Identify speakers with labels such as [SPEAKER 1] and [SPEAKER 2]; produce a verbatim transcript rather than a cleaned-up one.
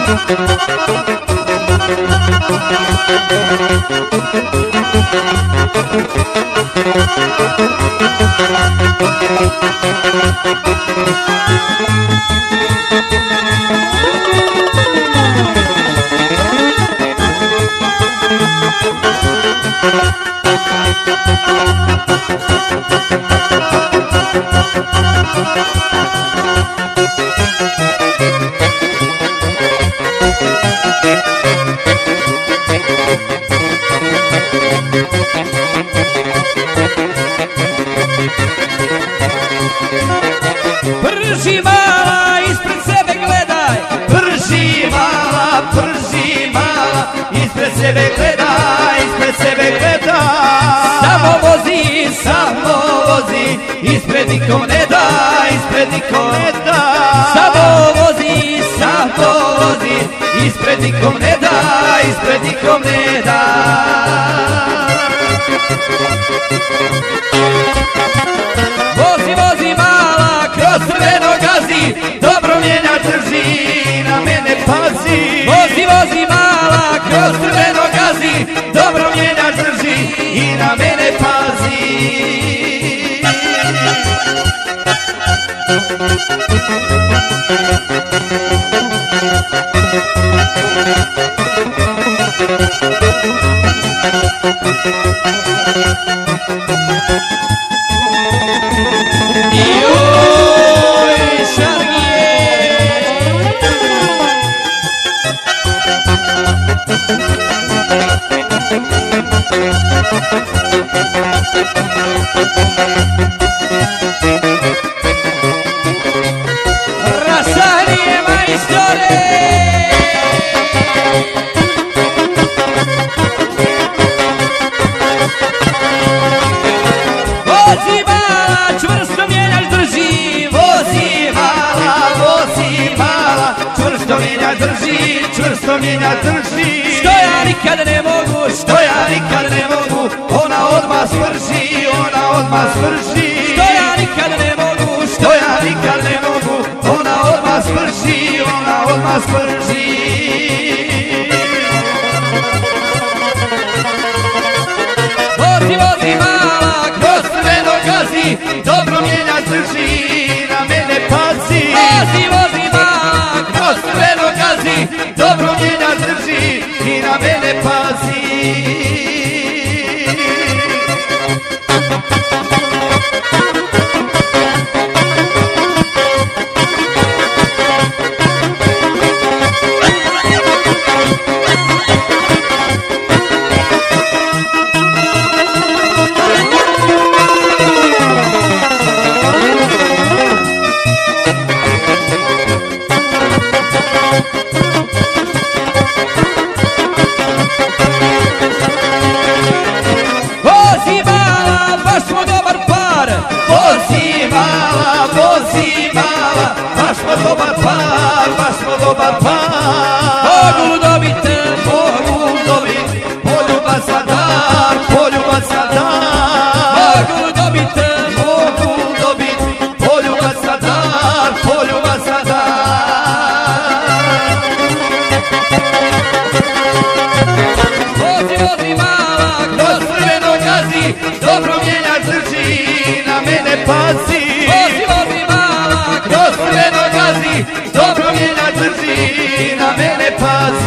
[SPEAKER 1] Prži mala, ispred sebe gledaj.
[SPEAKER 2] Prži mala, prži mala, ispred sebe gledaj, ispred sebe gledaj.
[SPEAKER 1] Samo vozi,
[SPEAKER 2] Samo vozi, ispred nikom ne daj, ispred nikom ne daj.
[SPEAKER 1] samo vozi,
[SPEAKER 2] Samo vozi, ispred nikom ne daj, ispred nikom ne daj.
[SPEAKER 1] vozi, vozi mala,
[SPEAKER 2] Kroz crveno gazi, dobro mjenja drži, na mene pazi.
[SPEAKER 1] vozi, vozi mala,
[SPEAKER 2] Kroz crveno gazi, dobro mjenja drži i na mene pazi.
[SPEAKER 1] Joj, Šargije. Rasanije, majstore. Vozi mala, čvrsto mjenjaš drži.
[SPEAKER 2] Vozi mala, vozi mala, čvrsto mjenja drži, čvrsto mjenja drži.
[SPEAKER 1] Što ja nikad ne mogu,
[SPEAKER 2] Što ja nikad ne mogu, ona odmah svrši, ona odmah svrši.
[SPEAKER 1] što ja nikad ne mogu,
[SPEAKER 2] Što ja nikad ne mogu, ona odmah svrši, ona odmah svrši.
[SPEAKER 1] vozi, vozi mala,
[SPEAKER 2] Kroz crveno gazi, dobro mjenja drži, na mene pazi.
[SPEAKER 1] vozi, vozi mala,
[SPEAKER 2] Kroz crveno gazi, dobro mjenja drži i na mene pazi.
[SPEAKER 1] vozi mala, baš smo dobar par.
[SPEAKER 2] Vozi mala, vozi mala, baš smo dobar par, baš smo dobar par.
[SPEAKER 1] Mogu dobiti,
[SPEAKER 2] Mogu dobit, poljubac za dar, poljubac za dar.
[SPEAKER 1] mogu dobiti,
[SPEAKER 2] Mogu dobit, poljubac za dar, poljubac za dar.
[SPEAKER 1] vozi, vozi mala,
[SPEAKER 2] Kroz crveno gazi, dobro mjenja drži, na mene pazi.
[SPEAKER 1] vozi, vozi mala,
[SPEAKER 2] Kroz crveno gazi, dobro mjenja drži, na mene pazi.